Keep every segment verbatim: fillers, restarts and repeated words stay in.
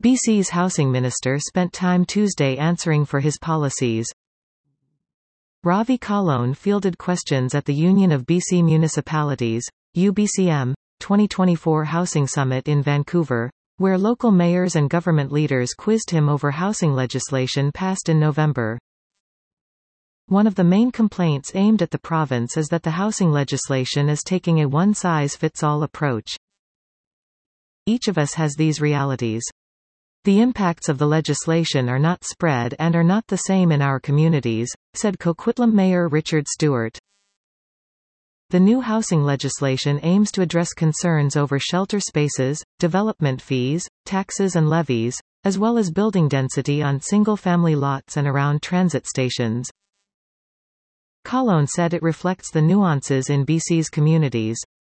B C's housing minister spent time Tuesday answering for his policies. Ravi Kahlon fielded questions at the Union of B C Municipalities, U B C M, twenty twenty-four Housing Summit in Vancouver, where local mayors and government leaders quizzed him over housing legislation passed in November. One of the main complaints aimed at the province is that the housing legislation is taking a one-size-fits-all approach. Each of us has these realities. The impacts of the legislation are not spread and are not the same in our communities, said Coquitlam Mayor Richard Stewart. The new housing legislation aims to address concerns over shelter spaces, development fees, taxes and levies, as well as building density on single-family lots and around transit stations. Kahlon said it reflects the nuances in B C's communities.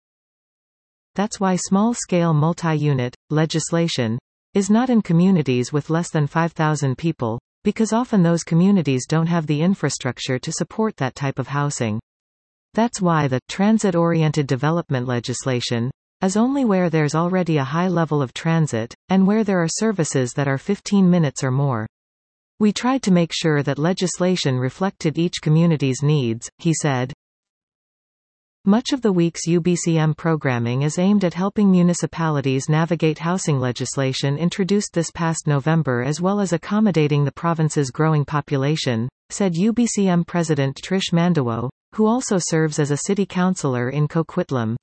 That's why small-scale multi-unit legislation is not in communities with less than five thousand people, because often those communities don't have the infrastructure to support that type of housing. That's why the transit-oriented development legislation is only where there's already a high level of transit, and where there are services that are fifteen minutes or more. We tried to make sure that legislation reflected each community's needs, he said. Much of the week's U B C M programming is aimed at helping municipalities navigate housing legislation introduced this past November as well as accommodating the province's growing population, said U B C M President Trish Mandawo, who also serves as a city councillor in Coquitlam.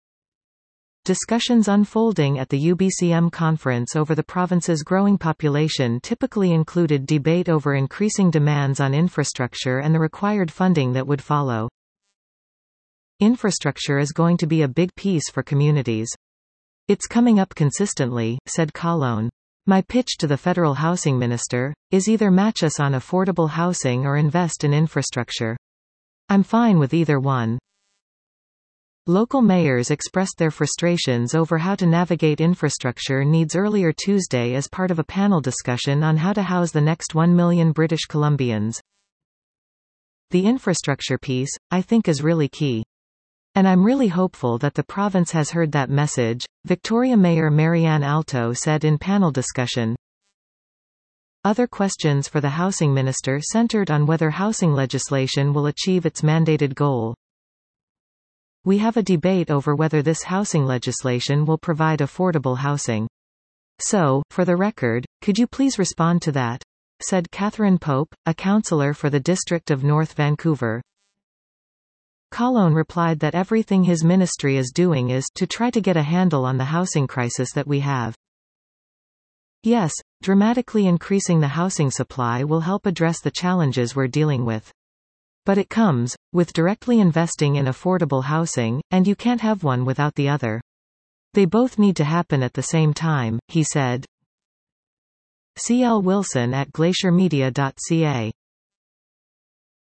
Discussions unfolding at the U B C M conference over the province's growing population typically included debate over increasing demands on infrastructure and the required funding that would follow. Infrastructure is going to be a big piece for communities. It's coming up consistently, said Kahlon. My pitch to the federal housing minister is either match us on affordable housing or invest in infrastructure. I'm fine with either one. Local mayors expressed their frustrations over how to navigate infrastructure needs earlier Tuesday as part of a panel discussion on how to house the next one million British Columbians. The infrastructure piece, I think, is really key. And I'm really hopeful that the province has heard that message, Victoria Mayor Marianne Alto said in panel discussion. Other questions for the housing minister centered on whether housing legislation will achieve its mandated goal. We have a debate over whether this housing legislation will provide affordable housing. So, for the record, could you please respond to that? Said Catherine Pope, a councillor for the District of North Vancouver. Kahlon replied that everything his ministry is doing is to try to get a handle on the housing crisis that we have. Yes, dramatically increasing the housing supply will help address the challenges we're dealing with. But it comes with directly investing in affordable housing, and you can't have one without the other. They both need to happen at the same time, he said. C L Wilson at glacier media dot c a